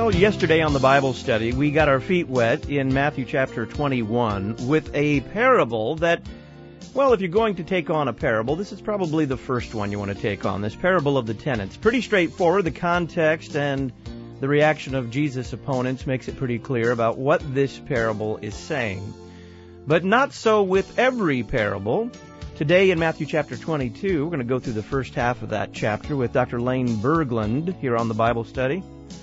Well, yesterday on the Bible study, we got our feet wet in Matthew chapter 21 with a parable that, well, if you're going to take on a parable, this is probably the first one you want to take on, this parable of the tenants. Pretty straightforward. The context and the reaction of Jesus' opponents makes it pretty clear about what this parable is saying. But not so with every parable. Today in Matthew chapter 22, we're going to go through the first half of that chapter with Dr. Lane Berglund here on the Bible study.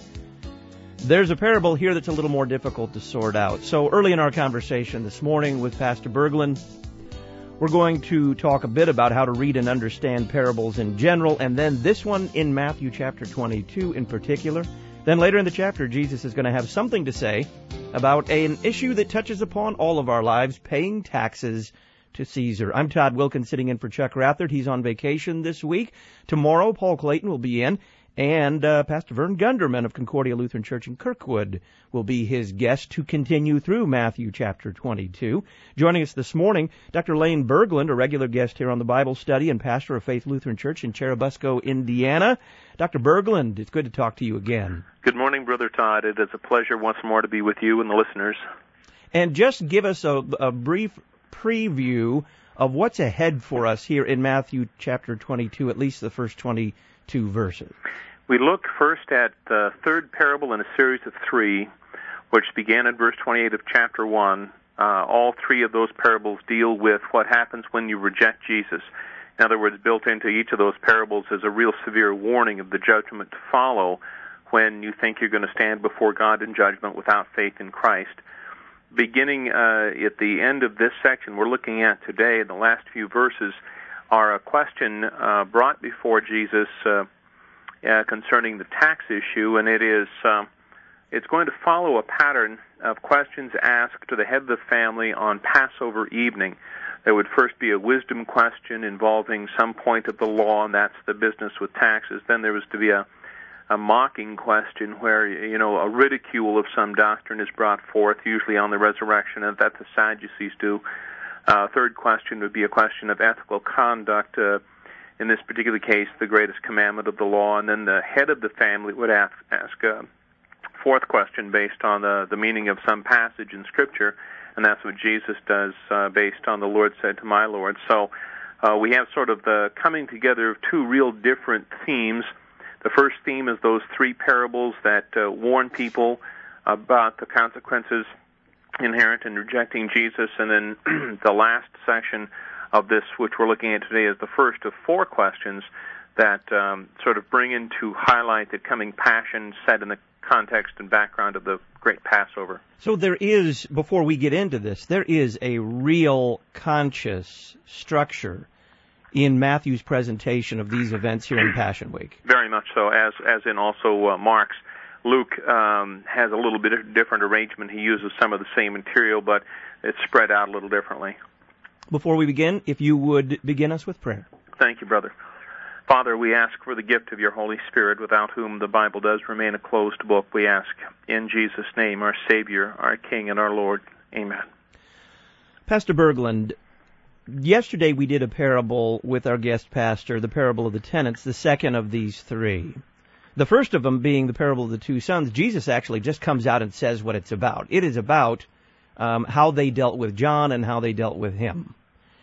There's a parable here that's a little more difficult to sort out. So early in our conversation this morning with Pastor Berglund, we're going to talk a bit about how to read and understand parables in general, and then this one in Matthew chapter 22 in particular. Then later in the chapter, Jesus is going to have something to say about an issue that touches upon all of our lives, paying taxes to Caesar. I'm Todd Wilkins sitting in for Chuck Rathert. He's on vacation this week. Tomorrow, Paul Clayton will be in. And Pastor Vern Gunderman of Concordia Lutheran Church in Kirkwood will be his guest to continue through Matthew chapter 22. Joining us this morning, Dr. Lane Berglund, a regular guest here on the Bible study and pastor of Faith Lutheran Church in Cherubusco, Indiana. Dr. Berglund, it's good to talk to you again. Good morning, Brother Todd. It is a pleasure once more to be with you and the listeners. And just give us a brief preview of what's ahead for us here in Matthew chapter 22, at least the first 22 verses. We look first at the third parable in a series of three, which began in verse 28 of chapter 1. All three of those parables deal with what happens when you reject Jesus. In other words, built into each of those parables is a real severe warning of the judgment to follow when you think you're going to stand before God in judgment without faith in Christ. Beginning at the end of this section we're looking at today, the last few verses are a question brought before Jesus concerning the tax issue, and it's going to follow a pattern of questions asked to the head of the family on Passover evening. There would first be a wisdom question involving some point of the law, and that's the business with taxes. Then there was to be a mocking question where, a ridicule of some doctrine is brought forth, usually on the resurrection, and that the Sadducees do. Third question would be a question of ethical conduct, in this particular case, the greatest commandment of the law, and then the head of the family would ask a fourth question based on the meaning of some passage in Scripture, and that's what Jesus does based on the Lord said to my Lord. So we have sort of the coming together of two real different themes. The first theme is those three parables that warn people about the consequences inherent in rejecting Jesus, and then the last section of this, which we're looking at today, is the first of four questions that sort of bring into highlight the coming passion set in the context and background of the great Passover. So there is, before we get into this, there is a real conscious structure in Matthew's presentation of these events here in Passion Week. Very much so, as in also Mark's. Luke has a little bit different arrangement. He uses some of the same material, but it's spread out a little differently. Before we begin, if you would begin us with prayer. Thank you, brother. Father, we ask for the gift of your Holy Spirit, without whom the Bible does remain a closed book. We ask in Jesus' name, our Savior, our King, and our Lord. Amen. Pastor Berglund, yesterday we did a parable with our guest pastor, the parable of the tenants, the second of these three. The first of them being the parable of the two sons. Jesus actually just comes out and says what it's about. It is about how they dealt with John and how they dealt with him.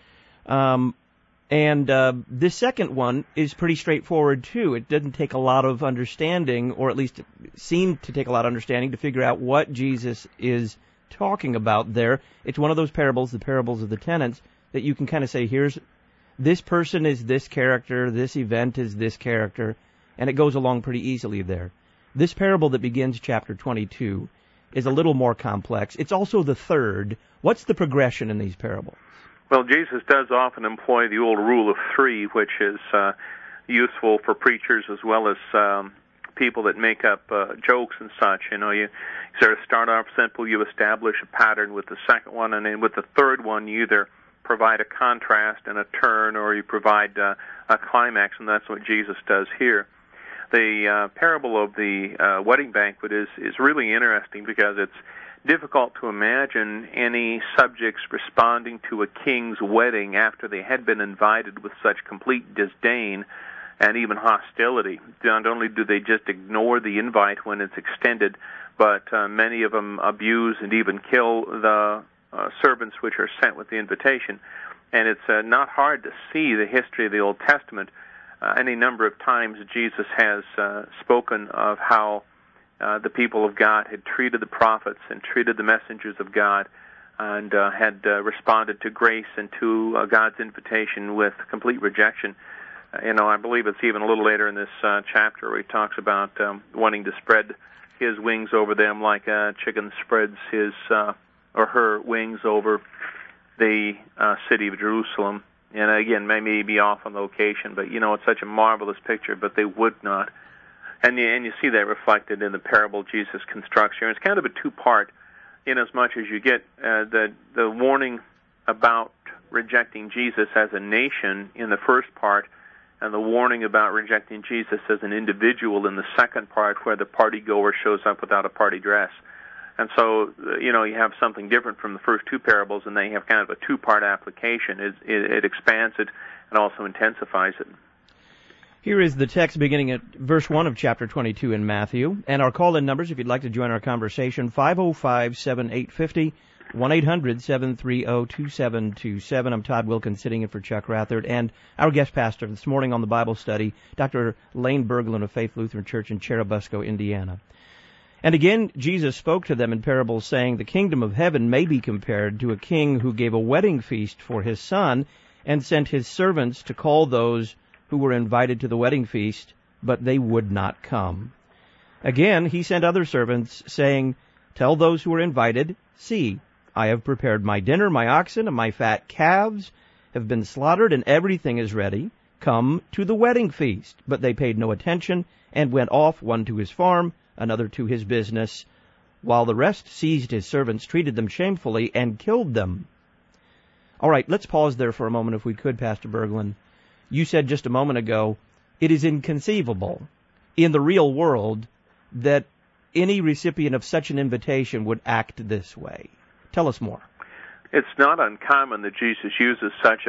This second one is pretty straightforward, too. It doesn't take a lot of understanding, or at least seem to take a lot of understanding, to figure out what Jesus is talking about there. It's one of those parables, the parables of the tenants, that you can kind of say, here's, this person is this character, this event is this character, and it goes along pretty easily there. This parable that begins chapter 22 is a little more complex. It's also the third. What's the progression in these parables? Well, Jesus does often employ the old rule of three, which is useful for preachers as well as people that make up jokes and such. You sort of start off simple, you establish a pattern with the second one, and then with the third one, you either provide a contrast and a turn, or you provide a climax, and that's what Jesus does here. The parable of the wedding banquet is really interesting because it's difficult to imagine any subjects responding to a king's wedding after they had been invited with such complete disdain and even hostility. Not only do they just ignore the invite when it's extended, but many of them abuse and even kill the servants which are sent with the invitation. And it's not hard to see the history of the Old Testament. Any number of times Jesus has spoken of how the people of God had treated the prophets and treated the messengers of God, and had responded to grace and to God's invitation with complete rejection. I believe it's even a little later in this chapter where he talks about wanting to spread his wings over them like a chicken spreads his or her wings over the city of Jerusalem. And again, may be off on location, but it's such a marvelous picture, but they would not. And you see that reflected in the parable Jesus constructs here. And it's kind of a two-part, in as much as you get the warning about rejecting Jesus as a nation in the first part, and the warning about rejecting Jesus as an individual in the second part, where the party goer shows up without a party dress. And so, you have something different from the first two parables, and they have kind of a two-part application. It expands it and also intensifies it. Here is the text beginning at verse 1 of chapter 22 in Matthew. And our call-in numbers, if you'd like to join our conversation, 505-7850, 1-800-730-2727. I'm Todd Wilkins, sitting in for Chuck Rathard. And our guest pastor this morning on the Bible study, Dr. Lane Berglund of Faith Lutheran Church in Cherubusco, Indiana. And again, Jesus spoke to them in parables, saying, "The kingdom of heaven may be compared to a king who gave a wedding feast for his son, and sent his servants to call those who were invited to the wedding feast, but they would not come. Again, he sent other servants, saying, 'Tell those who are invited, see, I have prepared my dinner, my oxen and my fat calves have been slaughtered, and everything is ready. Come to the wedding feast.' But they paid no attention, and went off, one to his farm, another to his business, while the rest seized his servants, treated them shamefully, and killed them." All right, let's pause there for a moment, if we could, Pastor Berglund. You said just a moment ago, it is inconceivable in the real world that any recipient of such an invitation would act this way. Tell us more. It's not uncommon that Jesus uses such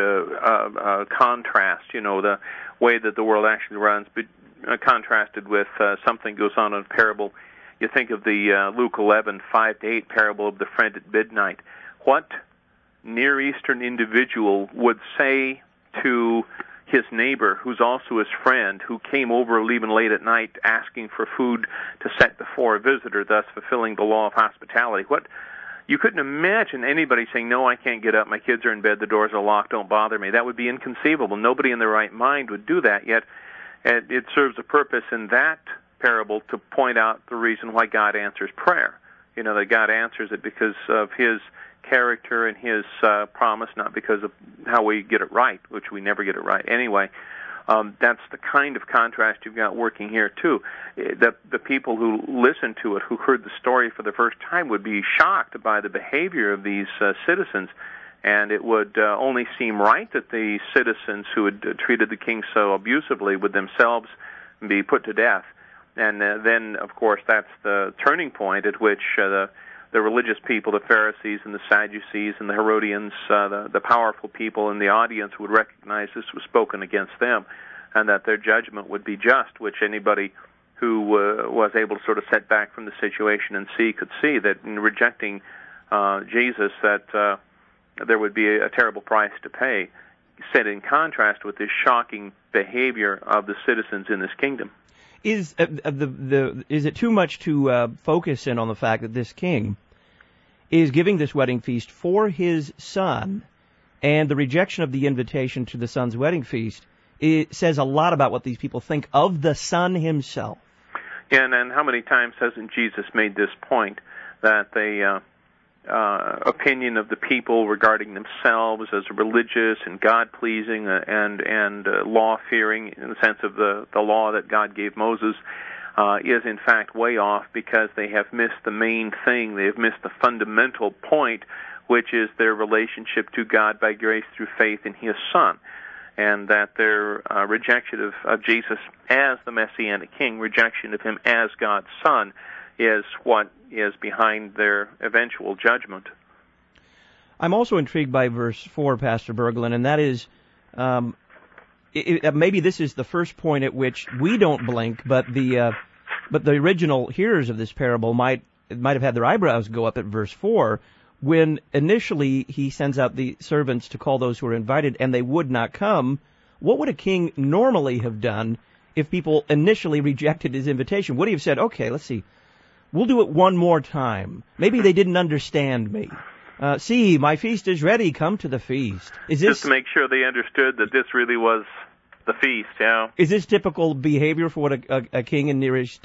a contrast, the way that the world actually runs, but contrasted with something goes on in a parable. You think of the Luke 11, 5-8 parable of the friend at midnight. What Near Eastern individual would say to his neighbor, who's also his friend, who came over even late at night asking for food to set before a visitor, thus fulfilling the law of hospitality? You couldn't imagine anybody saying, "No, I can't get up, my kids are in bed, the doors are locked, don't bother me." That would be inconceivable. Nobody in their right mind would do that, yet it serves a purpose in that parable to point out the reason why God answers prayer. That God answers it because of his character and his promise, not because of how we get it right, which we never get it right anyway. That's the kind of contrast you've got working here, too. The people who listened to it, who heard the story for the first time, would be shocked by the behavior of these citizens, and it would only seem right that the citizens who had treated the king so abusively would themselves be put to death. And then, of course, that's the turning point at which the religious people, the Pharisees and the Sadducees and the Herodians, the powerful people in the audience would recognize this was spoken against them, and that their judgment would be just, which anybody who was able to sort of set back from the situation and could see that in rejecting Jesus, that there would be a terrible price to pay, set in contrast with this shocking behavior of the citizens in this kingdom. Is it too much to focus in on the fact that this king is giving this wedding feast for his son, and the rejection of the invitation to the son's wedding feast, it says a lot about what these people think of the son himself? Yeah, and how many times hasn't Jesus made this point, that the opinion of the people regarding themselves as religious and God-pleasing and law-fearing, in the sense of the law that God gave Moses, is in fact way off, because they have missed the main thing. They have missed the fundamental point, which is their relationship to God by grace through faith in his Son, and that their rejection of Jesus as the Messianic King, rejection of him as God's Son, is what is behind their eventual judgment. I'm also intrigued by verse 4, Pastor Berglund, and that is maybe this is the first point at which we don't blink, but the original hearers of this parable might have had their eyebrows go up at verse 4, when initially he sends out the servants to call those who are invited, and they would not come. What would a king normally have done if people initially rejected his invitation? Would he have said, okay, let's see, we'll do it one more time. Maybe they didn't understand me. See, my feast is ready. Come to the feast. Just to make sure they understood that this really was the feast, yeah. Is this typical behavior for what a king in Near East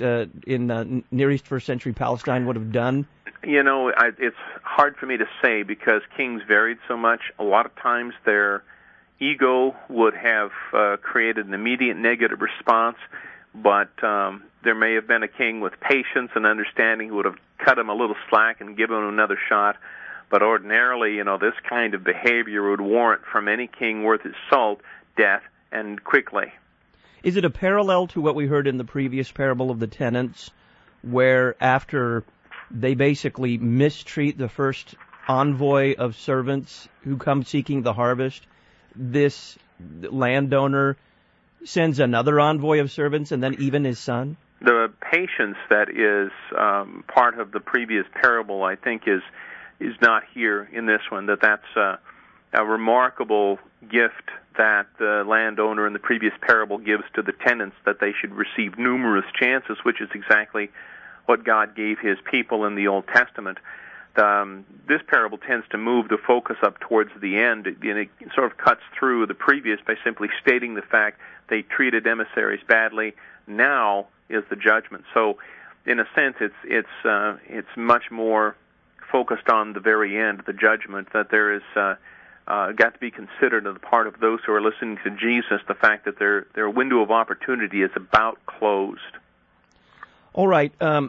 first century Palestine would have done? It's hard for me to say because kings varied so much. A lot of times their ego would have created an immediate negative response, but there may have been a king with patience and understanding who would have cut him a little slack and given him another shot. But ordinarily, this kind of behavior would warrant from any king worth his salt death, and quickly. Is it a parallel to what we heard in the previous parable of the tenants, where after they basically mistreat the first envoy of servants who come seeking the harvest, this landowner sends another envoy of servants and then even his son? The patience that is part of the previous parable, I think, is not here in this one. That's a remarkable gift that the landowner in the previous parable gives to the tenants, that they should receive numerous chances, which is exactly what God gave his people in the Old Testament. This parable tends to move the focus up towards the end, and it sort of cuts through the previous by simply stating the fact they treated emissaries badly. Now is the judgment. So, in a sense, it's much more focused on the very end, the judgment, that there is got to be considered on the part of those who are listening to Jesus, the fact that their window of opportunity is about closed. All right.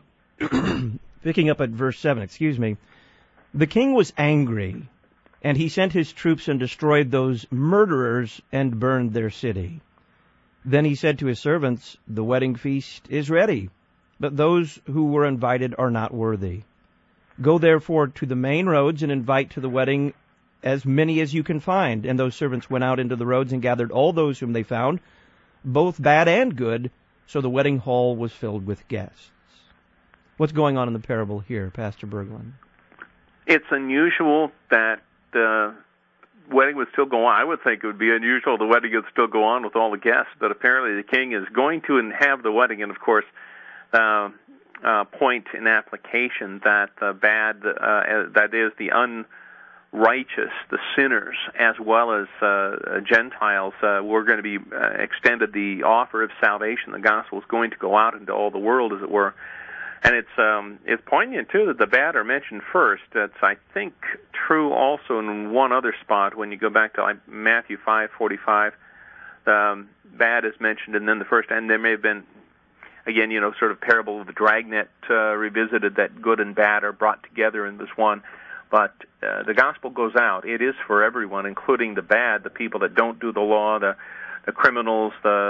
Picking up at verse 7, The king was angry, and he sent his troops and destroyed those murderers and burned their city. Then he said to his servants, The wedding feast is ready, but those who were invited are not worthy. Go therefore to the main roads and invite to the wedding as many as you can find. And those servants went out into the roads and gathered all those whom they found, both bad and good, so the wedding hall was filled with guests. What's going on in the parable here, Pastor Berglund? It's unusual that the wedding would still go on. I would think it would be unusual the wedding would still go on with all the guests, but apparently the king is going to have the wedding, and of course, point in application that the bad, that is the unrighteous, the sinners, as well as Gentiles, were going to be extended the offer of salvation. The gospel is going to go out into all the world, as it were. And it's poignant too that the bad are mentioned first. That's, I think, true also in one other spot when you go back to Matthew 5:45. Bad is mentioned, and then the first, and there may have been, again, sort of parable of the dragnet revisited, that good and bad are brought together in this one. But the gospel goes out. It is for everyone, including the bad, the people that don't do the law, the criminals,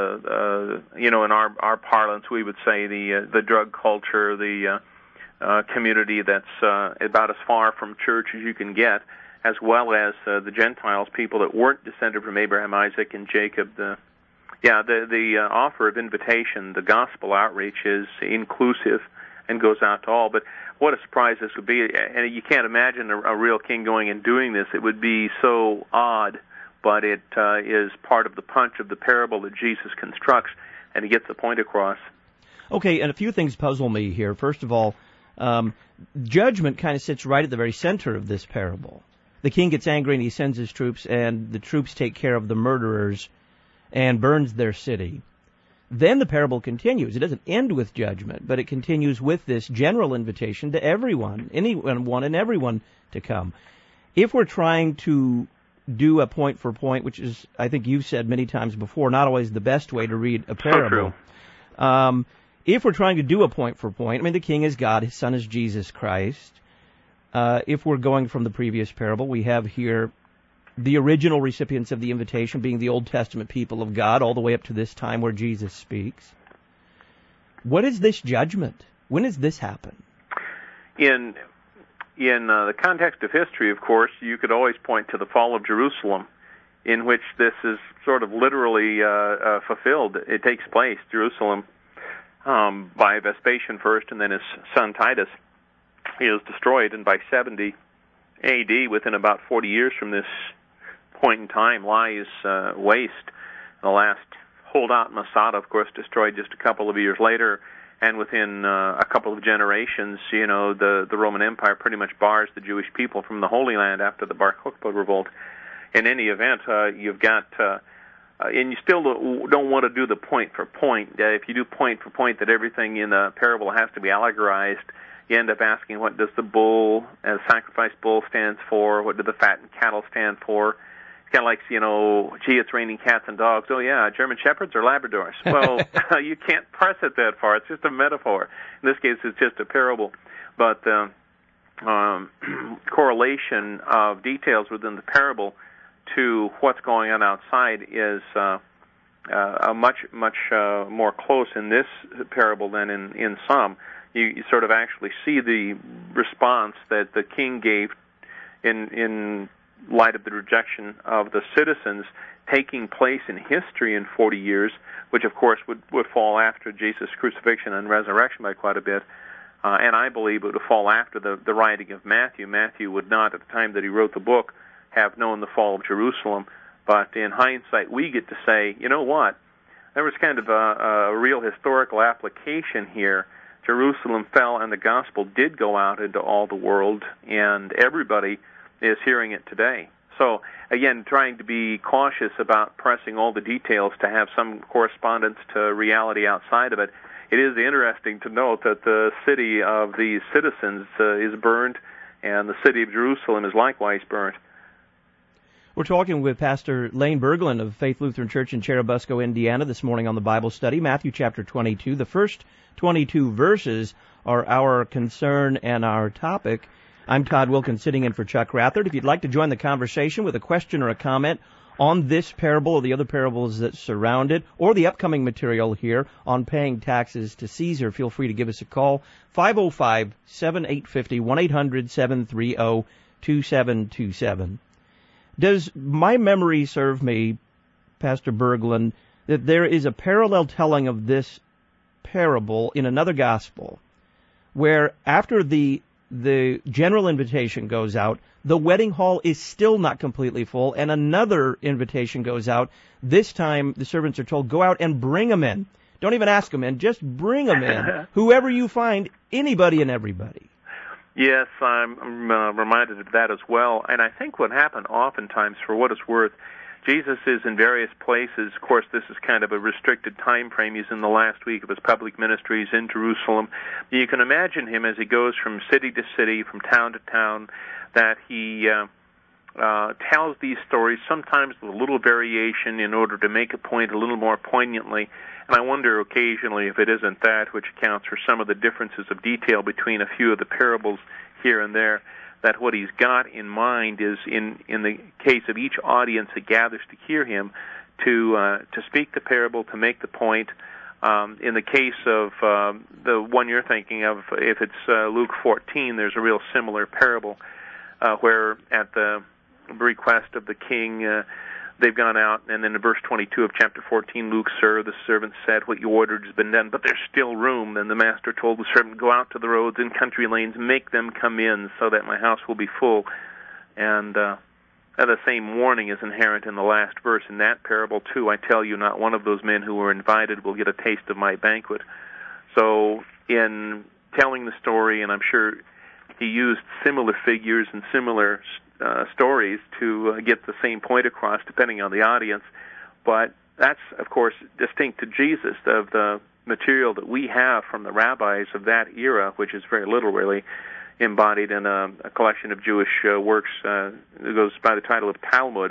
in our parlance we would say the drug culture, the community that's about as far from church as you can get, as well as the Gentiles, people that weren't descended from Abraham, Isaac, and Jacob. The offer of invitation, the gospel outreach, is inclusive and goes out to all. But what a surprise this would be, and you can't imagine a real king going and doing this. It would be so odd, but it is part of the punch of the parable that Jesus constructs, and he gets the point across. Okay, and a few things puzzle me here. First of all, judgment kind of sits right at the very center of this parable. The king gets angry and he sends his troops, and the troops take care of the murderers and burns their city. Then the parable continues. It doesn't end with judgment, but it continues with this general invitation to everyone, anyone and everyone to come. If we're trying to do a point for point, which is, I think you've said many times before, not always the best way to read a parable. So true. If we're trying to do a point for point, the king is God, his son is Jesus Christ. If we're going from the previous parable, we have here the original recipients of the invitation being the Old Testament people of God, all the way up to this time where Jesus speaks. What is this judgment? When does this happen? In the context of history, of course, you could always point to the fall of Jerusalem in which this is sort of literally fulfilled. It takes place, Jerusalem, by Vespasian first, and then his son Titus is destroyed, and by 70 A.D., within about 40 years from this point in time, lies waste. The last holdout, Masada, of course, destroyed just a couple of years later, and within a couple of generations, the Roman Empire pretty much bars the Jewish people from the Holy Land after the Bar Kokhba revolt. In any event, you've got, and you still don't want to do the point for point. If you do point for point that everything in the parable has to be allegorized, you end up asking, what does the bull, sacrifice bull stands for? What do the fattened cattle stand for? It's kind of like, gee, it's raining cats and dogs. Oh, yeah, German Shepherds or Labradors? Well, you can't press it that far. It's just a metaphor. In this case, it's just a parable. But the correlation of details within the parable to what's going on outside is much more close in this parable than in some. You sort of actually see the response that the king gave in light of the rejection of the citizens taking place in history in 40 years, which of course would fall after Jesus' crucifixion and resurrection by quite a bit. And I believe it would fall after the writing of Matthew. Matthew would not, at the time that he wrote the book, have known the fall of Jerusalem. But in hindsight, we get to say, you know what? There was kind of a real historical application here. Jerusalem fell, and the gospel did go out into all the world, and everybody is hearing it today. So, again, trying to be cautious about pressing all the details to have some correspondence to reality outside of it. It is interesting to note that the city of these citizens is burned, and the city of Jerusalem is likewise burnt. We're talking with Pastor Lane Berglund of Faith Lutheran Church in Cherubusco, Indiana, this morning on the Bible Study, Matthew chapter 22. The first 22 verses are our concern and our topic. I'm Todd Wilkins, sitting in for Chuck Rathard. If you'd like to join the conversation with a question or a comment on this parable or the other parables that surround it, or the upcoming material here on paying taxes to Caesar, feel free to give us a call, 505-7850, 1-800-730-2727. Does my memory serve me, Pastor Berglund, that there is a parallel telling of this parable in another gospel, where after the general invitation goes out, the wedding hall is still not completely full, and another invitation goes out. This time, the servants are told, go out and bring them in. Don't even ask them in, just bring them in. Whoever you find, anybody and everybody. Yes, I'm reminded of that as well. And I think what happened oftentimes, for what it's worth, Jesus is in various places. Of course, this is kind of a restricted time frame. He's in the last week of his public ministries in Jerusalem. You can imagine him as he goes from city to city, from town to town, that he tells these stories, sometimes with a little variation in order to make a point a little more poignantly. And I wonder occasionally if it isn't that which accounts for some of the differences of detail between a few of the parables here and there, that what he's got in mind is, in the case of each audience that gathers to hear him, to speak the parable, to make the point. In the case of the one you're thinking of, if it's Luke 14, there's a real similar parable where at the request of the king, they've gone out, and then in verse 22 of chapter 14, Luke, sir, the servant said, what you ordered has been done, but there's still room. Then the master told the servant, go out to the roads and country lanes, make them come in so that my house will be full. And the same warning is inherent in the last verse. In that parable, too, I tell you, not one of those men who were invited will get a taste of my banquet. So in telling the story, and I'm sure he used similar figures and similar stories to get the same point across, depending on the audience. But that's, of course, distinct to Jesus, of the material that we have from the rabbis of that era, which is very little, really, embodied in a collection of Jewish works that goes by the title of Talmud.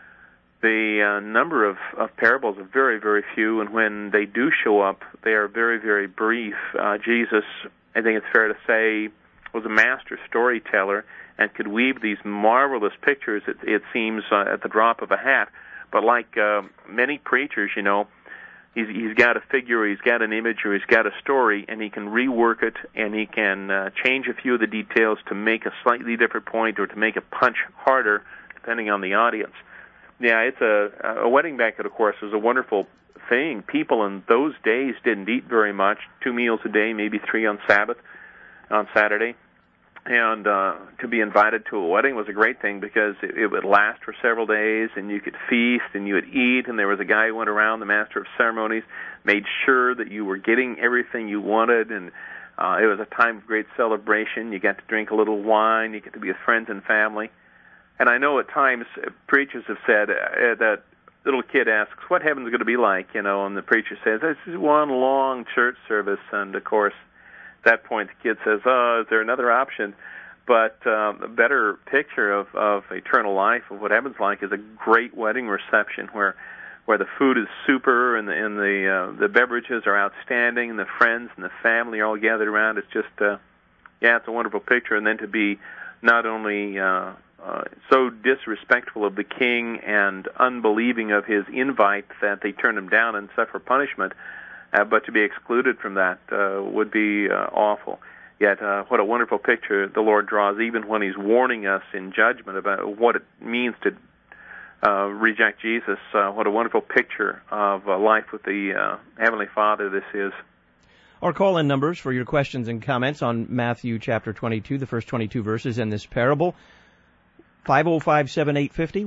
The number of parables are very, very few, and when they do show up, they are very, very brief. Jesus, I think it's fair to say, was a master storyteller and could weave these marvelous pictures, it seems, at the drop of a hat. But like many preachers, he's got a figure, he's got an image, or he's got a story, and he can rework it, and he can change a few of the details to make a slightly different point or to make a punch harder, depending on the audience. Yeah, it's a wedding banquet, of course, is a wonderful thing. People in those days didn't eat very much, 2 meals a day, maybe 3 on Saturday. And to be invited to a wedding was a great thing because it would last for several days, and you could feast, and you would eat, and there was a guy who went around, the master of ceremonies, made sure that you were getting everything you wanted, and it was a time of great celebration. You got to drink a little wine. You get to be with friends and family. And I know at times preachers have said that little kid asks, what heaven's going to be like, and the preacher says, this is one long church service, and of course, at that point, the kid says, is there another option? But a better picture of eternal life, of what heaven's like, is a great wedding reception where the food is super and the beverages are outstanding and the friends and the family are all gathered around. It's just, it's a wonderful picture. And then to be not only so disrespectful of the king and unbelieving of his invite that they turn him down and suffer punishment, but to be excluded from that would be awful. Yet, what a wonderful picture the Lord draws, even when He's warning us in judgment about what it means to reject Jesus. What a wonderful picture of life with the Heavenly Father this is. Our call-in numbers for your questions and comments on Matthew chapter 22, the first 22 verses in this parable. 505-7850,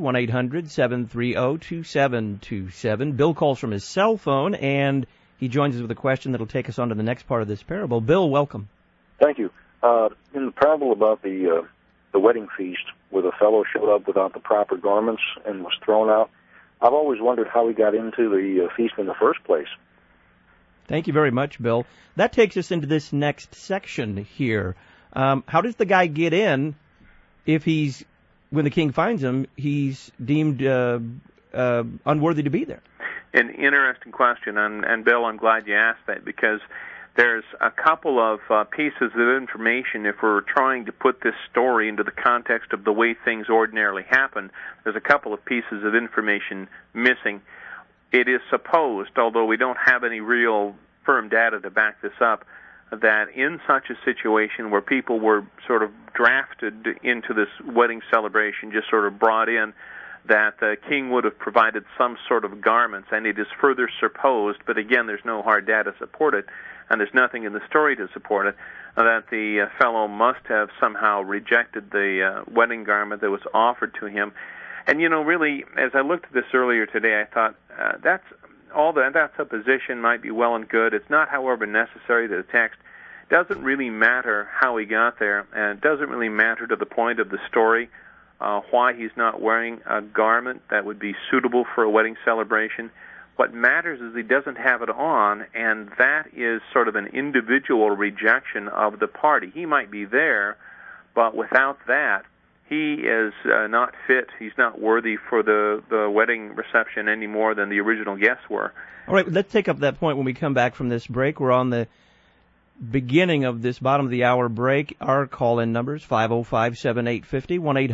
1-800-730-2727. Bill calls from his cell phone, and he joins us with a question that will take us on to the next part of this parable. Bill, welcome. Thank you. In the parable about the wedding feast, where the fellow showed up without the proper garments and was thrown out, I've always wondered how he got into the feast in the first place. Thank you very much, Bill. That takes us into this next section here. How does the guy get in if when the king finds him, he's deemed unworthy to be there? An interesting question, and Bill, I'm glad you asked that, because there's a couple of pieces of information. If we're trying to put this story into the context of the way things ordinarily happen, there's a couple of pieces of information missing. It is supposed, although we don't have any real firm data to back this up, that in such a situation where people were sort of drafted into this wedding celebration, just sort of brought in, that the king would have provided some sort of garments, and it is further supposed, but again, there's no hard data to support it, and there's nothing in the story to support it, that the fellow must have somehow rejected the wedding garment that was offered to him. And, really, as I looked at this earlier today, I thought, that supposition might be well and good. It's not, however, necessary to the text. It doesn't really matter how he got there, and it doesn't really matter to the point of the story why he's not wearing a garment that would be suitable for a wedding celebration. What matters is he doesn't have it on, and that is sort of an individual rejection of the party. He might be there, but without that, he is not fit. He's not worthy for the wedding reception any more than the original guests were. All right, let's take up that point when we come back from this break. We're on the beginning of this bottom-of-the-hour break. Our call-in numbers, 505-7850,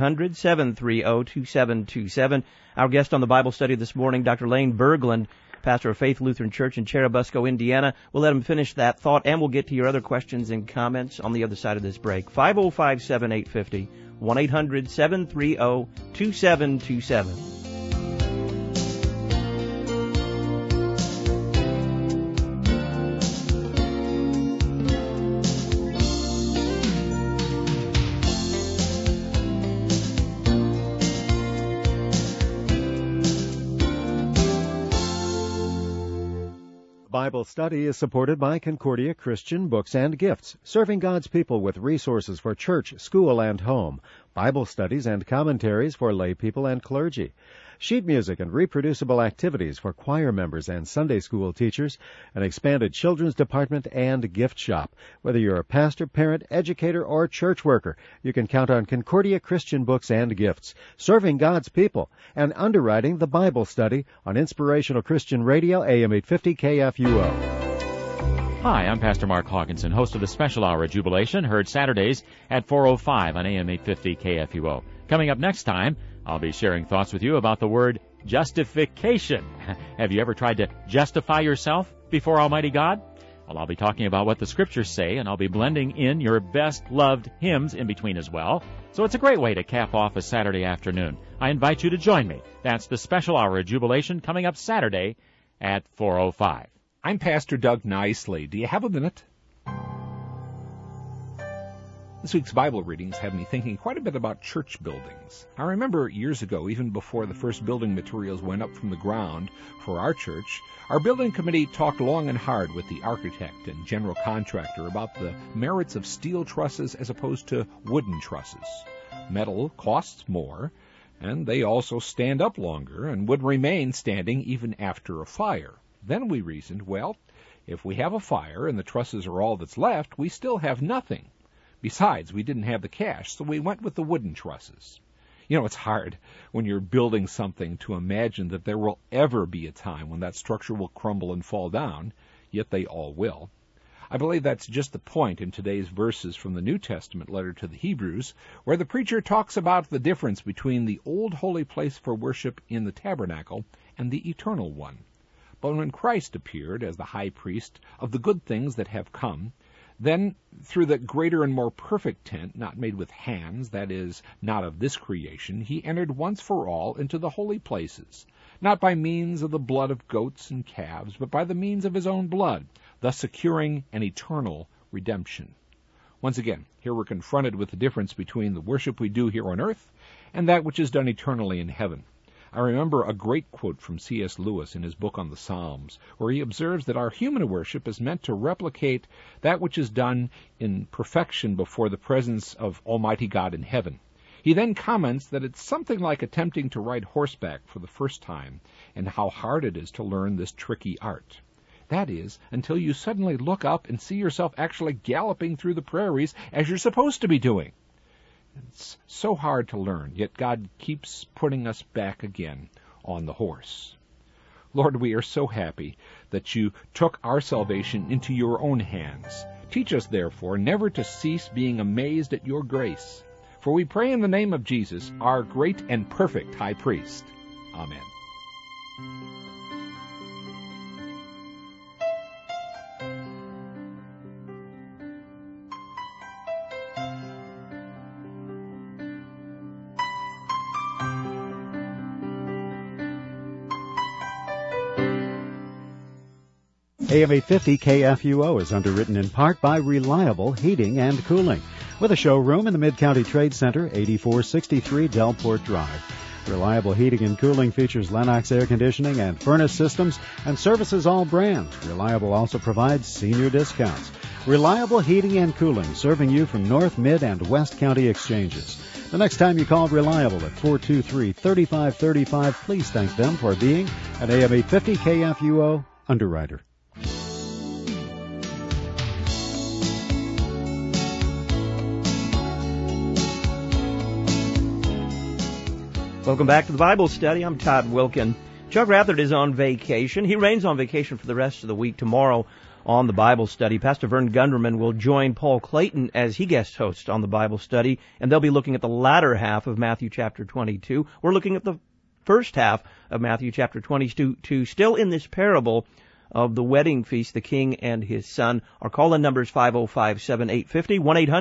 1-800-730-2727. Our guest on the Bible study this morning, Dr. Lane Berglund, pastor of Faith Lutheran Church in Cherubusco, Indiana. We'll let him finish that thought, and we'll get to your other questions and comments on the other side of this break. 505-7850, 1-800-730-2727. Bible study is supported by Concordia Christian Books and Gifts, serving God's people with resources for church, school, and home, Bible studies and commentaries for lay people and clergy, sheet music and reproducible activities for choir members and Sunday school teachers, an expanded children's department, and gift shop. Whether you're a pastor, parent, educator, or church worker, you can count on Concordia Christian Books and Gifts, serving God's people, and underwriting the Bible study on Inspirational Christian Radio, AM 850 KFUO. Hi, I'm Pastor Mark Hawkinson, host of the Special Hour Jubilation, heard Saturdays at 4:05 on AM 850 KFUO. Coming up next time, I'll be sharing thoughts with you about the word justification. Have you ever tried to justify yourself before Almighty God? Well, I'll be talking about what the Scriptures say, and I'll be blending in your best-loved hymns in between as well. So it's a great way to cap off a Saturday afternoon. I invite you to join me. That's the special hour of Jubilation coming up Saturday at 4:05. I'm Pastor Doug Nicely. Do you have a minute? This week's Bible readings have me thinking quite a bit about church buildings. I remember years ago, even before the first building materials went up from the ground for our church, our building committee talked long and hard with the architect and general contractor about the merits of steel trusses as opposed to wooden trusses. Metal costs more, and they also stand up longer and would remain standing even after a fire. Then we reasoned, well, if we have a fire and the trusses are all that's left, we still have nothing. Besides, we didn't have the cash, so we went with the wooden trusses. You know, it's hard when you're building something to imagine that there will ever be a time when that structure will crumble and fall down, yet they all will. I believe that's just the point in today's verses from the New Testament letter to the Hebrews, where the preacher talks about the difference between the old holy place for worship in the tabernacle and the eternal one. But when Christ appeared as the high priest of the good things that have come, then, through the greater and more perfect tent, not made with hands, that is, not of this creation, he entered once for all into the holy places, not by means of the blood of goats and calves, but by the means of his own blood, thus securing an eternal redemption. Once again, here we're confronted with the difference between the worship we do here on earth and that which is done eternally in heaven. I remember a great quote from C.S. Lewis in his book on the Psalms, where he observes that our human worship is meant to replicate that which is done in perfection before the presence of Almighty God in heaven. He then comments that it's something like attempting to ride horseback for the first time, and how hard it is to learn this tricky art. That is, until you suddenly look up and see yourself actually galloping through the prairies as you're supposed to be doing. It's so hard to learn, yet God keeps putting us back again on the horse. Lord, we are so happy that you took our salvation into your own hands. Teach us, therefore, never to cease being amazed at your grace. For we pray in the name of Jesus, our great and perfect high priest. Amen. AM 850 KFUO is underwritten in part by Reliable Heating and Cooling, with a showroom in the Mid-County Trade Center, 8463 Delport Drive. Reliable Heating and Cooling features Lennox air conditioning and furnace systems and services all brands. Reliable also provides senior discounts. Reliable Heating and Cooling, serving you from North, Mid, and West County exchanges. The next time you call Reliable at 423-3535, please thank them for being an AM 850 KFUO underwriter. Welcome back to the Bible Study. I'm Todd Wilkin. Chuck Rathert is on vacation. He remains on vacation for the rest of the week. Tomorrow on the Bible Study, Pastor Vern Gunderman will join Paul Clayton as he guest host on the Bible Study, and they'll be looking at the latter half of Matthew chapter 22. We're looking at the first half of Matthew chapter 22, still in this parable of the wedding feast, the king and his son. Our call-in number is 505-7850,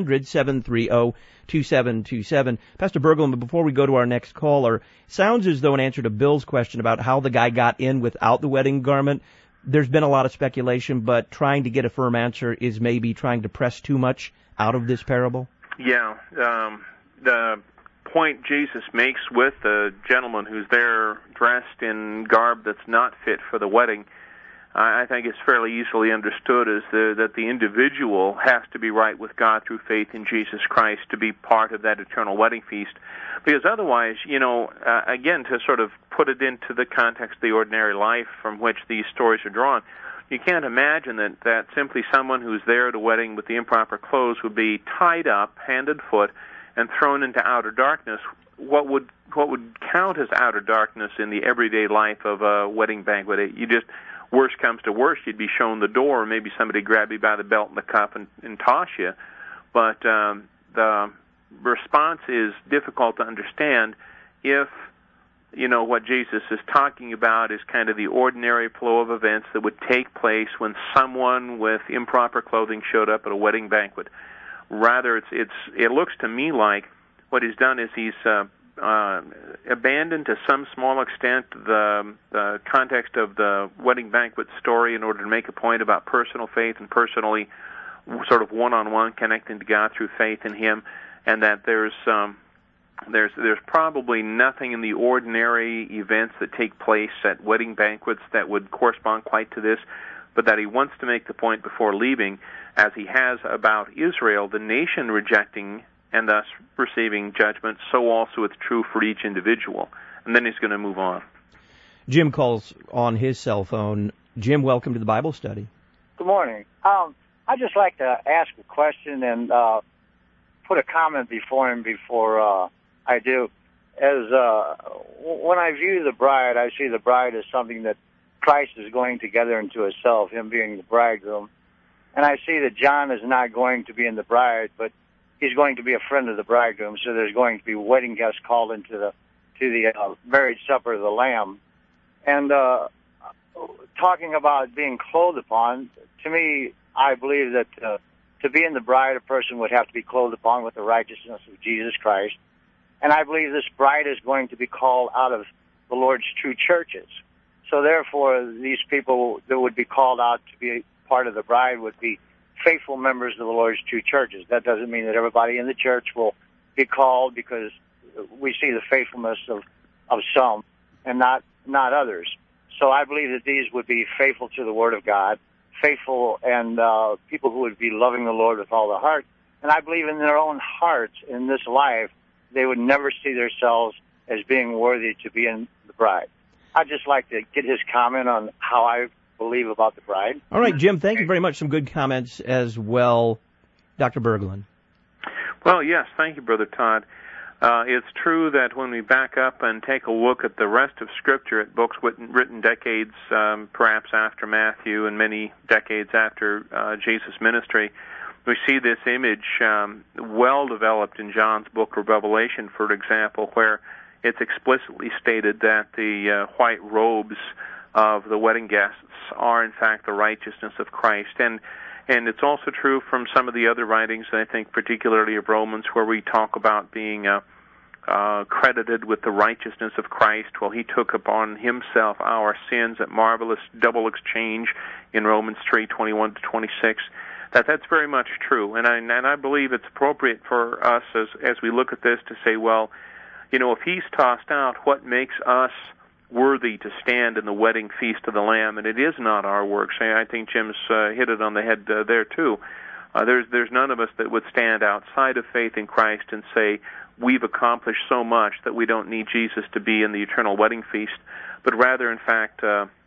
1-800-730-2727. Pastor Bergelman, before we go to our next caller, sounds as though in answer to Bill's question about how the guy got in without the wedding garment, there's been a lot of speculation, but trying to get a firm answer is maybe trying to press too much out of this parable? Yeah. The point Jesus makes with the gentleman who's there dressed in garb that's not fit for the wedding, I think it's fairly easily understood as that the individual has to be right with God through faith in Jesus Christ to be part of that eternal wedding feast. Because otherwise, again, to sort of put it into the context of the ordinary life from which these stories are drawn, you can't imagine that simply someone who's there at a wedding with the improper clothes would be tied up, hand and foot, and thrown into outer darkness. What would count as outer darkness in the everyday life of a wedding banquet? Worst comes to worst, you'd be shown the door, or maybe somebody grab you by the belt and the cuff and toss you. But the response is difficult to understand if what Jesus is talking about is kind of the ordinary flow of events that would take place when someone with improper clothing showed up at a wedding banquet. Rather, it looks to me like what he's done is he's abandoned to some small extent the context of the wedding banquet story in order to make a point about personal faith and personally sort of one-on-one connecting to God through faith in Him, and that there's probably nothing in the ordinary events that take place at wedding banquets that would correspond quite to this, but that he wants to make the point before leaving, as he has about Israel, the nation rejecting and thus receiving judgment, so also it's true for each individual. And then he's going to move on. Jim calls on his cell phone. Jim, welcome to the Bible study. Good morning. I'd just like to ask a question and put a comment before him before I do. As when I view the bride, I see the bride as something that Christ is going to gather into Himself, Him being the bridegroom. And I see that John is not going to be in the bride, but he's going to be a friend of the bridegroom. So there's going to be wedding guests called into the marriage supper of the Lamb. And talking about being clothed upon, to me, I believe that to be in the bride, a person would have to be clothed upon with the righteousness of Jesus Christ. And I believe this bride is going to be called out of the Lord's true churches. So therefore, these people that would be called out to be part of the bride would be faithful members of the Lord's true churches. That doesn't mean that everybody in the church will be called, because we see the faithfulness of some and not others. So I believe that these would be faithful to the Word of God, faithful and people who would be loving the Lord with all their heart. And I believe in their own hearts in this life, they would never see themselves as being worthy to be in the bride. I'd just like to get his comment on how I believe about the bride. All right, Jim, thank you very much. Some good comments as well. Dr. Berglund. Well, yes, thank you, Brother Todd. It's true that when we back up and take a look at the rest of Scripture, at books written decades perhaps after Matthew and many decades after Jesus' ministry, we see this image well developed in John's book of Revelation, for example, where it's explicitly stated that the white robes of the wedding guests are, in fact, the righteousness of Christ. And it's also true from some of the other writings, I think particularly of Romans, where we talk about being credited with the righteousness of Christ. Well, He took upon Himself our sins, that marvelous double exchange in Romans 3:21-26. That's very much true. And I believe it's appropriate for us as we look at this to say, well, if He's tossed out, what makes us worthy to stand in the wedding feast of the Lamb? And it is not our works. I think Jim's hit it on the head there too. There's none of us that would stand outside of faith in Christ and say we've accomplished so much that we don't need Jesus to be in the eternal wedding feast, but rather, in fact,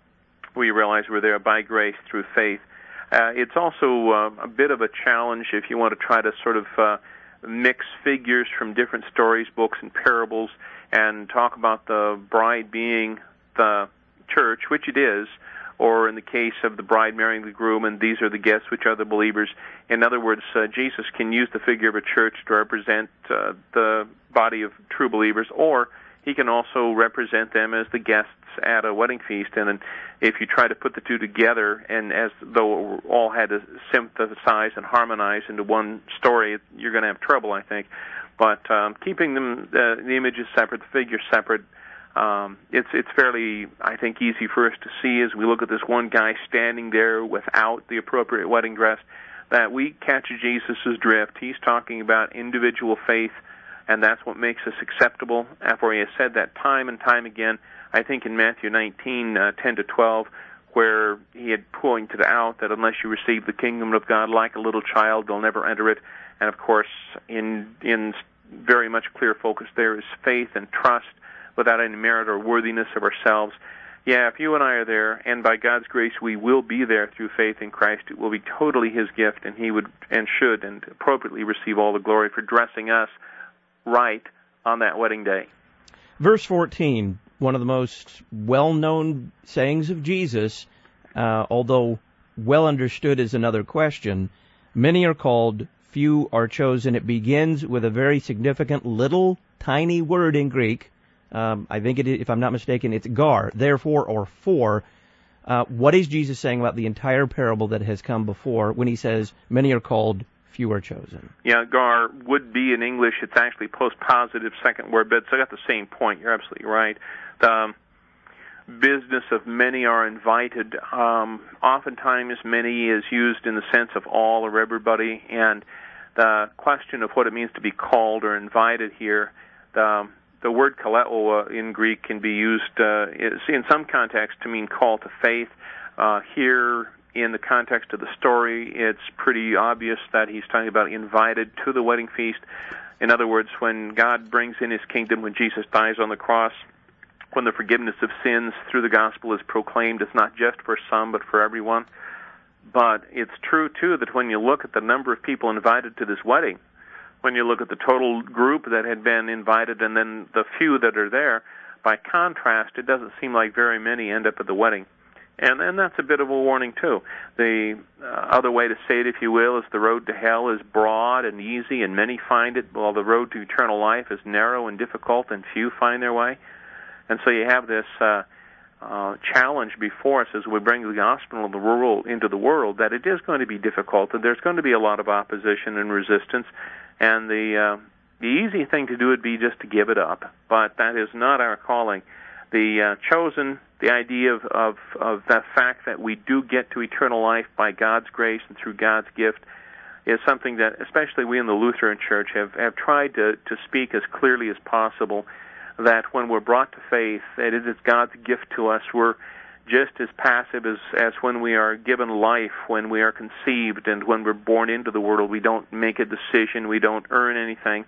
we realize we're there by grace through faith. It's also a bit of a challenge if you want to try to sort of mix figures from different stories, books, and parables, and talk about the bride being the church, which it is, or in the case of the bride marrying the groom, and these are the guests, which are the believers. In other words, Jesus can use the figure of a church to represent the body of true believers, or He can also represent them as the guests at a wedding feast. And if you try to put the two together, and as though all had to synthesize and harmonize into one story, you're going to have trouble, I think. But keeping them, the images separate, the figures separate, it's fairly, I think, easy for us to see as we look at this one guy standing there without the appropriate wedding dress, that we catch Jesus' drift. He's talking about individual faith, and that's what makes us acceptable. After He has said that time and time again, I think in Matthew 19:10-12, where He had pointed out that unless you receive the kingdom of God like a little child, they'll never enter it. And of course, in very much clear focus there is faith and trust without any merit or worthiness of ourselves. Yeah, if you and I are there, and by God's grace we will be there through faith in Christ, it will be totally His gift, and He would and should and appropriately receive all the glory for dressing us right on that wedding day. Verse 14, one of the most well-known sayings of Jesus, although well understood is another question. Many are called, few are chosen. It begins with a very significant little tiny word in Greek, I think if I'm not mistaken, it's gar, therefore or for. What is Jesus saying about the entire parable that has come before when he says, many are called, few are chosen? Yeah, gar would be in English. It's actually post-positive second word, but it's got the same point. You're absolutely right. The business of many are invited. Oftentimes, many is used in the sense of all or everybody, and the question of what it means to be called or invited here, the word kaleo in Greek can be used in some contexts to mean call to faith. Here, in the context of the story, it's pretty obvious that he's talking about invited to the wedding feast. In other words, when God brings in his kingdom, when Jesus dies on the cross, when the forgiveness of sins through the gospel is proclaimed, it's not just for some, but for everyone. But it's true, too, that when you look at the number of people invited to this wedding, when you look at the total group that had been invited and then the few that are there, by contrast, it doesn't seem like very many end up at the wedding. And that's a bit of a warning, too. The other way to say it, if you will, is the road to hell is broad and easy, and many find it, while the road to eternal life is narrow and difficult, and few find their way. And so you have this challenge before us as we bring the gospel into the world, that it is going to be difficult, and there's going to be a lot of opposition and resistance, and the easy thing to do would be just to give it up. But that is not our calling. The chosen, the idea of the fact that we do get to eternal life by God's grace and through God's gift, is something that especially we in the Lutheran Church have tried to speak as clearly as possible, that when we're brought to faith, that it is God's gift to us. We're just as passive as when we are given life, when we are conceived, and when we're born into the world. We don't make a decision. We don't earn anything.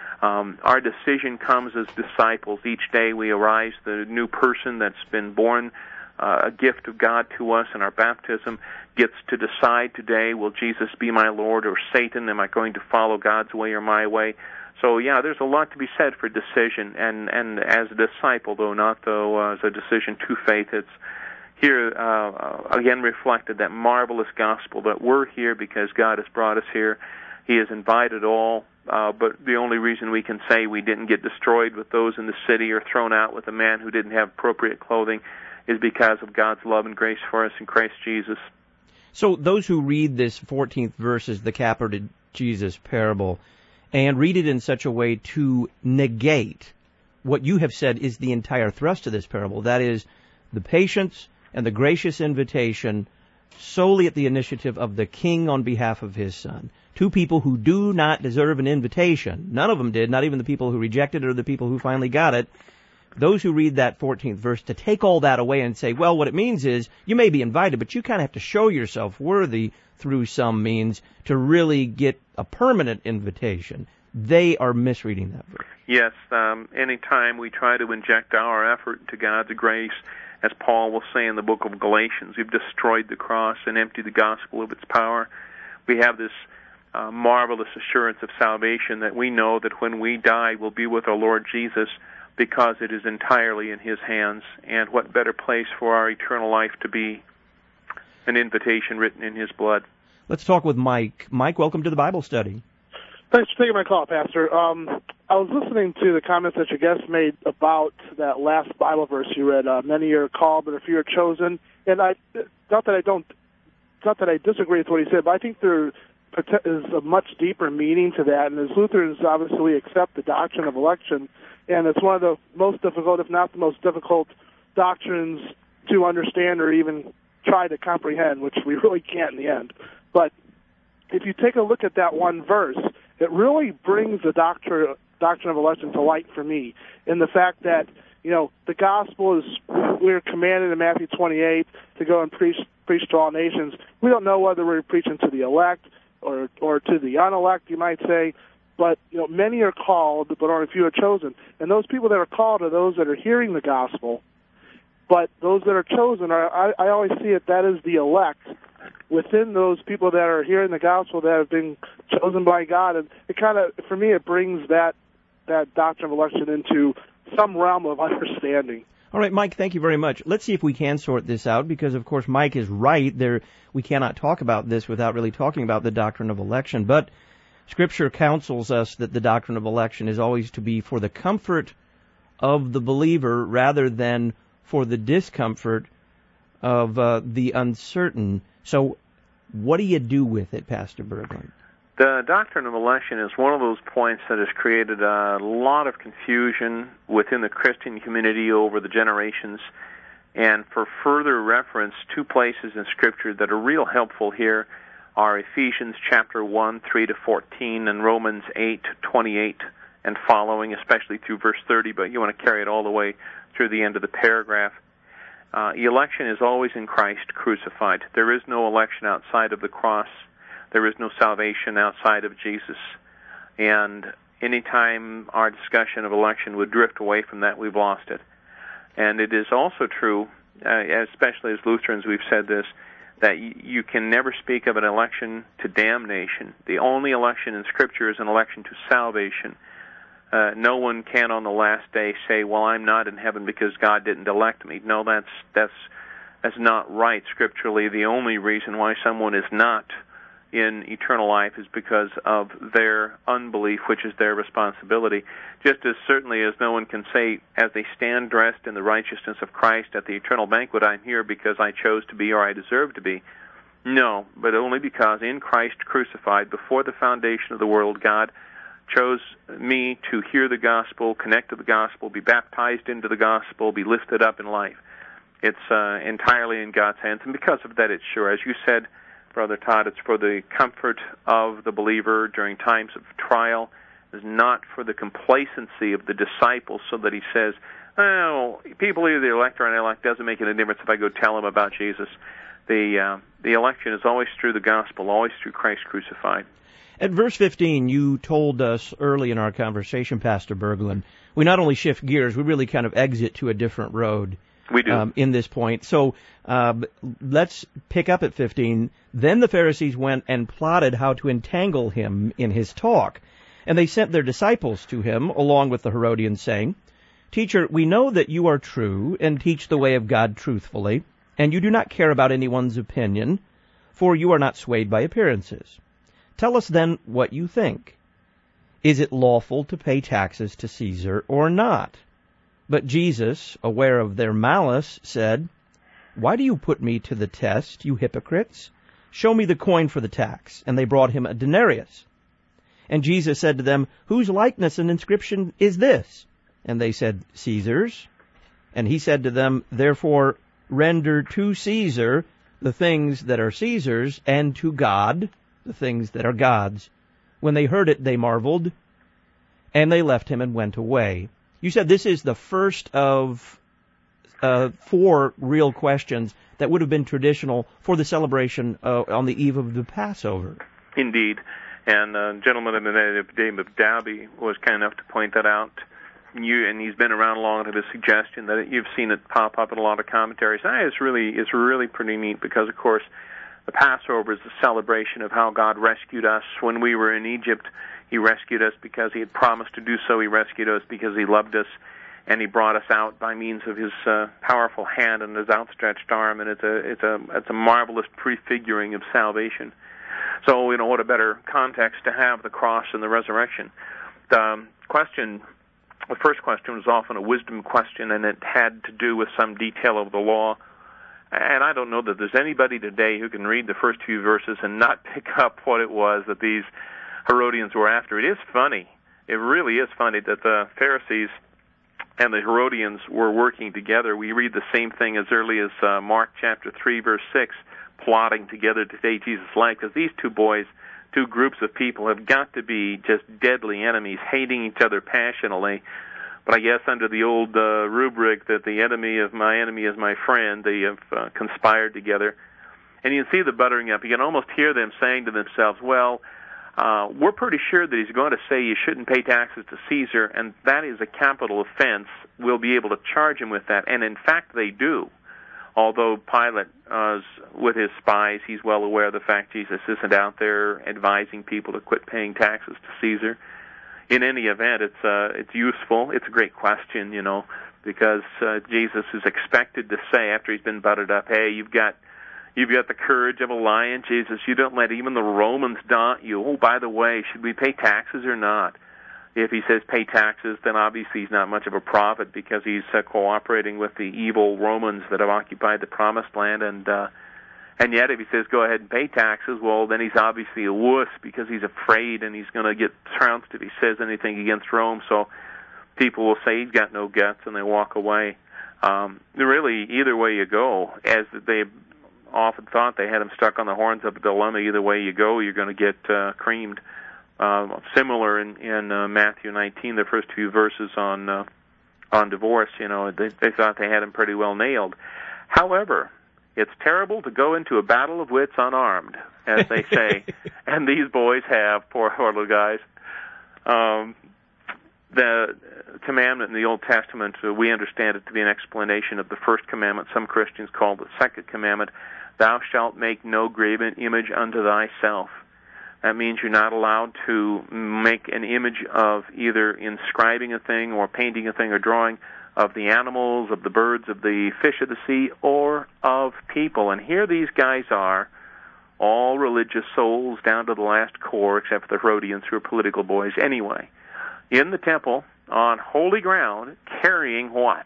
Our decision comes as disciples. Each day we arise the new person that's been born, a gift of God to us, and our baptism gets to decide today, will Jesus be my Lord or Satan? Am I going to follow God's way or my way? So, yeah, there's a lot to be said for decision, and as a disciple, though as a decision to faith, it's here again reflected, that marvelous gospel that we're here because God has brought us here. He has invited all, but the only reason we can say we didn't get destroyed with those in the city or thrown out with a man who didn't have appropriate clothing is because of God's love and grace for us in Christ Jesus. So those who read this 14th verse as the capital Jesus parable and read it in such a way to negate what you have said is the entire thrust of this parable, that is the patience and the gracious invitation solely at the initiative of the king on behalf of his son. Two people who do not deserve an invitation. None of them did, not even the people who rejected it or the people who finally got it. Those who read that 14th verse, to take all that away and say, well, what it means is you may be invited, but you kind of have to show yourself worthy through some means to really get a permanent invitation. They are misreading that verse. Yes, any time we try to inject our effort into God's grace, as Paul will say in the book of Galatians, we've destroyed the cross and emptied the gospel of its power. We have this marvelous assurance of salvation that we know that when we die, we'll be with our Lord Jesus because it is entirely in His hands. And what better place for our eternal life to be an invitation written in His blood. Let's talk with Mike. Mike, welcome to the Bible study. Thanks for taking my call, Pastor. I was listening to the comments that your guest made about that last Bible verse you read. Many are called, but a few are chosen. And not that I disagree with what he said, but I think there is a much deeper meaning to that. And as Lutherans, obviously, we accept the doctrine of election, and it's one of the most difficult, if not the most difficult, doctrines to understand or even try to comprehend, which we really can't in the end. But if you take a look at that one verse, it really brings the doctrine of election to light for me, in the fact that, the gospel is, we're commanded in Matthew 28 to go and preach to all nations. We don't know whether we're preaching to the elect or to the unelect, you might say, but many are called, but only a few are chosen. And those people that are called are those that are hearing the gospel, but those that are chosen are, I always see it, that is the elect within those people that are hearing the gospel that have been chosen by God. And it kind of, for me, it brings that doctrine of election into some realm of understanding. All right, Mike, thank you very much. Let's see if we can sort this out, because, of course, Mike is right. We cannot talk about this without really talking about the doctrine of election. But Scripture counsels us that the doctrine of election is always to be for the comfort of the believer rather than for the discomfort of the uncertain. So what do you do with it, Pastor Berglund? The doctrine of election is one of those points that has created a lot of confusion within the Christian community over the generations. And for further reference, two places in Scripture that are real helpful here are Ephesians chapter 1, 3-14, and Romans 8, 28 and following, especially through verse 30, but you want to carry it all the way through the end of the paragraph. Election is always in Christ crucified. There is no election outside of the cross. There is no salvation outside of Jesus. And anytime our discussion of election would drift away from that, we've lost it. And it is also true, especially as Lutherans we've said this, that you can never speak of an election to damnation. The only election in Scripture is an election to salvation. No one can on the last day say, well, I'm not in heaven because God didn't elect me. No, that's not right scripturally. The only reason why someone is not in eternal life is because of their unbelief, which is their responsibility. Just as certainly as no one can say, as they stand dressed in the righteousness of Christ at the eternal banquet, I'm here because I chose to be or I deserve to be. No, but only because in Christ crucified, before the foundation of the world, God chose me to hear the gospel, connect to the gospel, be baptized into the gospel, be lifted up in life. It's entirely in God's hands, and because of that, it's sure. As you said, Brother Todd, it's for the comfort of the believer during times of trial. It's not for the complacency of the disciples so that he says, oh, people either elect or unelect, doesn't make any difference if I go tell them about Jesus. The election is always through the gospel, always through Christ crucified. At verse 15, you told us early in our conversation, Pastor Berglund, we not only shift gears, we really kind of exit to a different road. We do. In this point. So let's pick up at 15. Then the Pharisees went and plotted how to entangle him in his talk. And they sent their disciples to him, along with the Herodians, saying, Teacher, we know that you are true and teach the way of God truthfully, and you do not care about anyone's opinion, for you are not swayed by appearances. Tell us then what you think. Is it lawful to pay taxes to Caesar or not? But Jesus, aware of their malice, said, Why do you put me to the test, you hypocrites? Show me the coin for the tax. And they brought him a denarius. And Jesus said to them, Whose likeness and inscription is this? And they said, Caesar's. And he said to them, Therefore render to Caesar the things that are Caesar's, and to God the things that are God's. When they heard it, they marveled, and they left him and went away. You said this is the first of 4 real questions that would have been traditional for the celebration on the eve of the Passover. Indeed. And a gentleman in the name of Dabby was kind enough to point that out. And he's been around long enough to suggestion that you've seen it pop up in a lot of commentaries. It's really pretty neat because, of course, the Passover is the celebration of how God rescued us when we were in Egypt. He rescued us because He had promised to do so. He rescued us because He loved us, and He brought us out by means of His powerful hand and His outstretched arm. And it's a marvelous prefiguring of salvation. So, what a better context to have the cross and the resurrection. The first question was often a wisdom question, and it had to do with some detail of the law. And I don't know that there's anybody today who can read the first few verses and not pick up what it was that these Herodians were after. It is funny. It really is funny that the Pharisees and the Herodians were working together. We read the same thing as early as Mark chapter 3, verse 6, plotting together to take Jesus' life, because these two groups of people have got to be just deadly enemies, hating each other passionately. But I guess under the old rubric that the enemy of my enemy is my friend, they have conspired together. And you can see the buttering up. You can almost hear them saying to themselves, well, we're pretty sure that he's going to say you shouldn't pay taxes to Caesar, and that is a capital offense. We'll be able to charge him with that. And in fact, they do. Although Pilate, with his spies, he's well aware of the fact Jesus isn't out there advising people to quit paying taxes to Caesar. In any event, it's useful. It's a great question, because Jesus is expected to say after he's been buttered up, hey, you've got the courage of a lion, Jesus. You don't let even the Romans daunt you. Oh, by the way, should we pay taxes or not? If he says pay taxes, then obviously he's not much of a prophet because he's cooperating with the evil Romans that have occupied the Promised Land. And yet if he says go ahead and pay taxes, well, then he's obviously a wuss because he's afraid and he's going to get trounced if he says anything against Rome. So people will say he's got no guts and they walk away. Really, either way you go, as they often thought they had him stuck on the horns of a dilemma, either way you go, you're going to get creamed. Similar in Matthew 19, the first few verses on divorce, they thought they had him pretty well nailed. However, it's terrible to go into a battle of wits unarmed, as they say, and these boys have, poor little guys. The commandment in the Old Testament, we understand it to be an explanation of the first commandment. Some Christians call it the second commandment, thou shalt make no graven image unto thyself. That means you're not allowed to make an image of either inscribing a thing or painting a thing or drawing of the animals, of the birds, of the fish of the sea, or of people. And here these guys are, all religious souls down to the last core, except for the Herodians who are political boys anyway, in the temple on holy ground carrying what?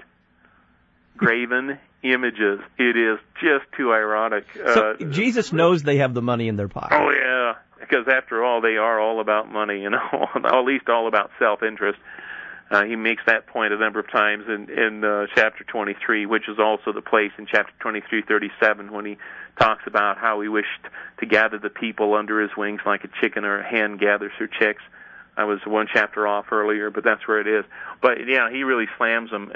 Graven images. It is just too ironic. So Jesus knows they have the money in their pocket. Oh, yeah. Because after all, they are all about money, at least all about self-interest. He makes that point a number of times in chapter 23, which is also the place in chapter 23:37 when he talks about how he wished to gather the people under his wings like a chicken or a hen gathers her chicks. I was one chapter off earlier, but that's where it is. But yeah, he really slams them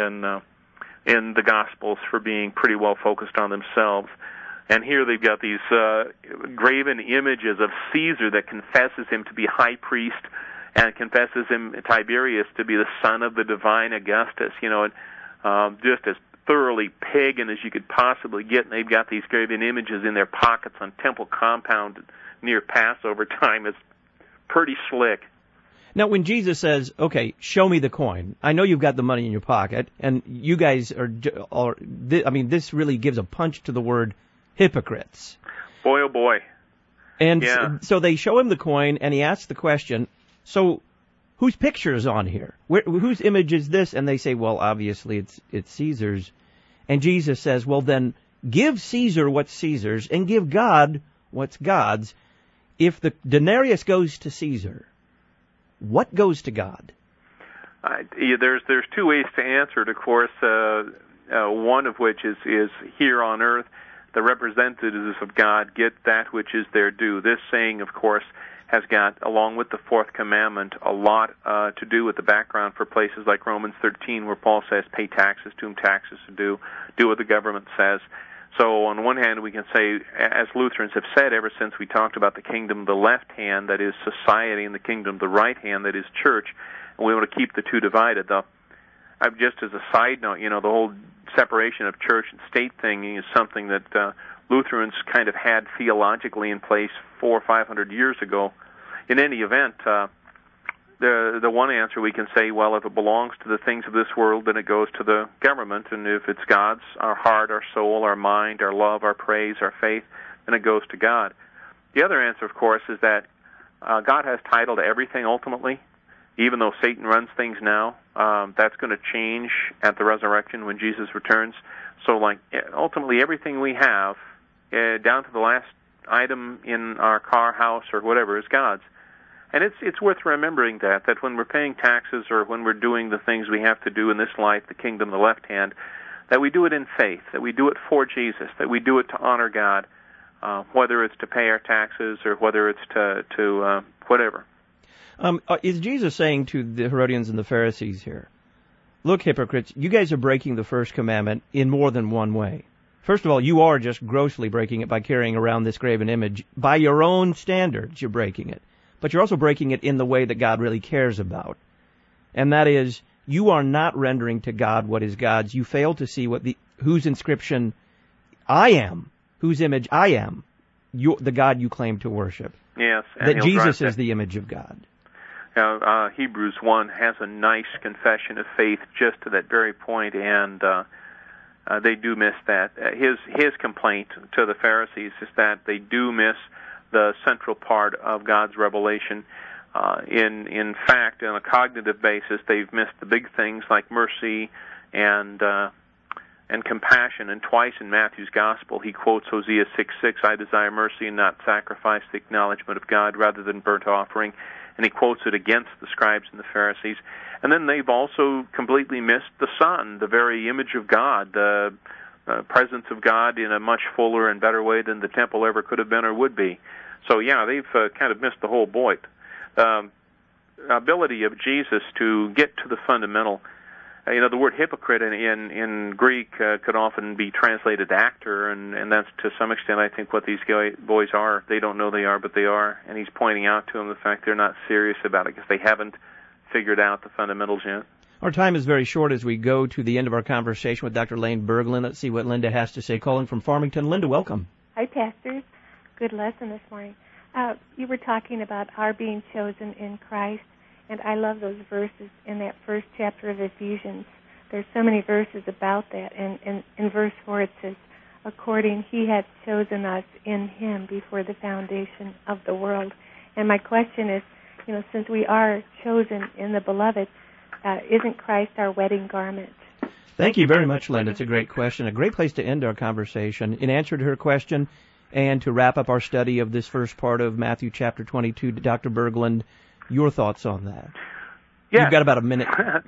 in the Gospels for being pretty well focused on themselves. And here they've got these graven images of Caesar that confesses him to be high priest and confesses him, Tiberius, to be the son of the divine Augustus, just as thoroughly pagan as you could possibly get. And they've got these graven images in their pockets on temple compound near Passover time. It's pretty slick. Now, when Jesus says, okay, show me the coin, I know you've got the money in your pocket, and you guys this really gives a punch to the word hypocrites. Boy, oh boy. And yeah. So they show him the coin, and he asks the question, so whose picture is on here? Whose image is this? And they say, well, obviously it's Caesar's. And Jesus says, well, then give Caesar what's Caesar's and give God what's God's. If the denarius goes to Caesar, what goes to God? There's two ways to answer it, of course. One of which is here on earth, the representatives of God get that which is their due. This saying, of course, has got, along with the fourth commandment, a lot to do with the background for places like Romans 13, where Paul says, pay taxes to whom taxes are due, do what the government says. So on one hand, we can say, as Lutherans have said ever since we talked about the kingdom of the left hand, that is society, and the kingdom of the right hand, that is church, and we want to keep the two divided. Just as a side note, the whole separation of church and state thing is something that Lutherans kind of had theologically in place 400 or 500 years ago. In any event, the one answer we can say, well, if it belongs to the things of this world, then it goes to the government, and if it's God's, our heart, our soul, our mind, our love, our praise, our faith, then it goes to God. The other answer, of course, is that God has title to everything ultimately, even though Satan runs things now. That's going to change at the resurrection when Jesus returns. So, ultimately everything we have, down to the last item in our car, house, or whatever, is God's. And it's worth remembering that when we're paying taxes or when we're doing the things we have to do in this life, the kingdom of the left hand, that we do it in faith, that we do it for Jesus, that we do it to honor God, whether it's to pay our taxes or whether it's to whatever. Is Jesus saying to the Herodians and the Pharisees here, look, hypocrites, you guys are breaking the first commandment in more than one way. First of all, you are just grossly breaking it by carrying around this graven image. By your own standards, you're breaking it. But you're also breaking it in the way that God really cares about. And that is, you are not rendering to God what is God's. You fail to see whose inscription I am, whose image I am, the God you claim to worship. Yes. That Jesus is the image of God. Hebrews 1 has a nice confession of faith just to that very point, and they do miss that. His complaint to the Pharisees is that they do miss the central part of God's revelation. In fact, on a cognitive basis, they've missed the big things like mercy and compassion. And twice in Matthew's Gospel, he quotes Hosea 6:6, "I desire mercy and not sacrifice, the acknowledgement of God rather than burnt offering." And he quotes it against the scribes and the Pharisees. And then they've also completely missed the Son, the very image of God, the presence of God in a much fuller and better way than the temple ever could have been or would be. So, yeah, they've kind of missed the whole point. Ability of Jesus to get to the fundamental. The word hypocrite in Greek could often be translated actor, and that's to some extent, I think, what these boys are. They don't know they are, but they are. And he's pointing out to them the fact they're not serious about it because they haven't figured out the fundamentals yet. Our time is very short as we go to the end of our conversation with Dr. Lane Berglund. Let's see what Linda has to say. Calling from Farmington. Linda, welcome. Hi, pastors. Good lesson this morning. You were talking about our being chosen in Christ, and I love those verses in that first chapter of Ephesians. There's so many verses about that, and in verse 4 it says, "According he hath chosen us in him before the foundation of the world." And my question is, since we are chosen in the Beloved, isn't Christ our wedding garment? Thank you very much, Linda. It's a great question, a great place to end our conversation. In answer to her question, and to wrap up our study of this first part of Matthew chapter 22, Dr. Berglund, your thoughts on that? Yes. You've got about a minute.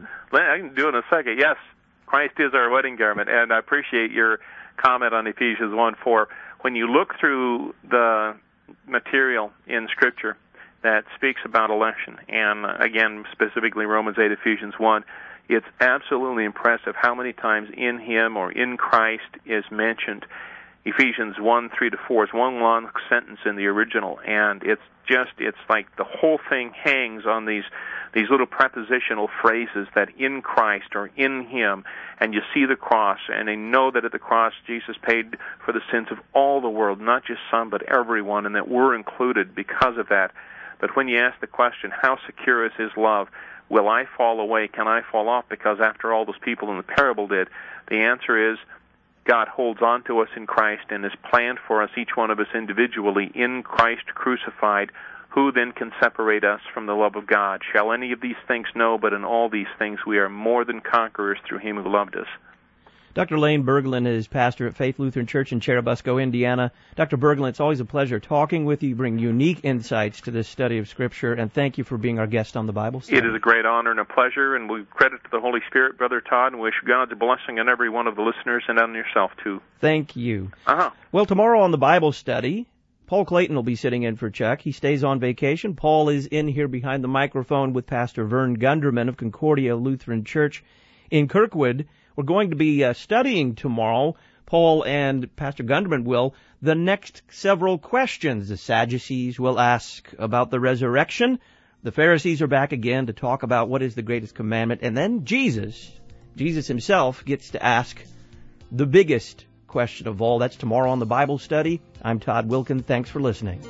I can do it in a second. Yes, Christ is our wedding garment, and I appreciate your comment on Ephesians 1:4. When you look through the material in Scripture that speaks about election, and again, specifically Romans 8, Ephesians 1, it's absolutely impressive how many times in Him or in Christ is mentioned. Ephesians 1:3-4 is one long sentence in the original, and it's like the whole thing hangs on these little prepositional phrases that in Christ or in Him, and you see the cross, and they know that at the cross Jesus paid for the sins of all the world, not just some, but everyone, and that we're included because of that. But when you ask the question, how secure is His love? Will I fall away? Can I fall off? Because after all those people in the parable did, the answer is God holds on to us in Christ and has planned for us, each one of us individually, in Christ crucified. Who then can separate us from the love of God? Shall any of these things? No, but in all these things we are more than conquerors through Him who loved us. Dr. Lane Berglund is pastor at Faith Lutheran Church in Cherubusco, Indiana. Dr. Berglund, it's always a pleasure talking with you. You bring unique insights to this study of Scripture, and thank you for being our guest on the Bible Study. It is a great honor and a pleasure, and we credit to the Holy Spirit, Brother Todd, and wish God's blessing on every one of the listeners and on yourself, too. Thank you. Uh-huh. Well, tomorrow on the Bible Study, Paul Clayton will be sitting in for Chuck. He stays on vacation. Paul is in here behind the microphone with Pastor Vern Gunderman of Concordia Lutheran Church in Kirkwood. We're going to be studying tomorrow, Paul and Pastor Gunderman will, the next several questions. The Sadducees will ask about the resurrection. The Pharisees are back again to talk about what is the greatest commandment. And then Jesus himself gets to ask the biggest question of all. That's tomorrow on the Bible Study. I'm Todd Wilkin. Thanks for listening.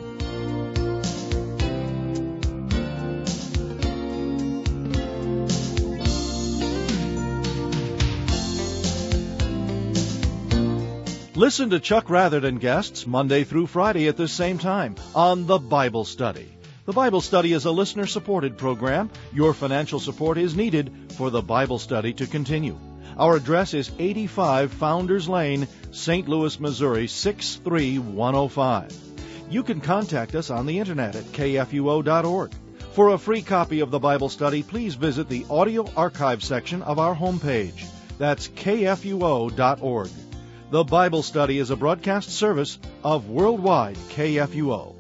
Listen to Chuck Rather and guests Monday through Friday at this same time on The Bible Study. The Bible Study is a listener-supported program. Your financial support is needed for The Bible Study to continue. Our address is 85 Founders Lane, St. Louis, Missouri, 63105. You can contact us on the internet at kfuo.org. For a free copy of The Bible Study, please visit the audio archive section of our homepage. That's kfuo.org. The Bible Study is a broadcast service of Worldwide KFUO.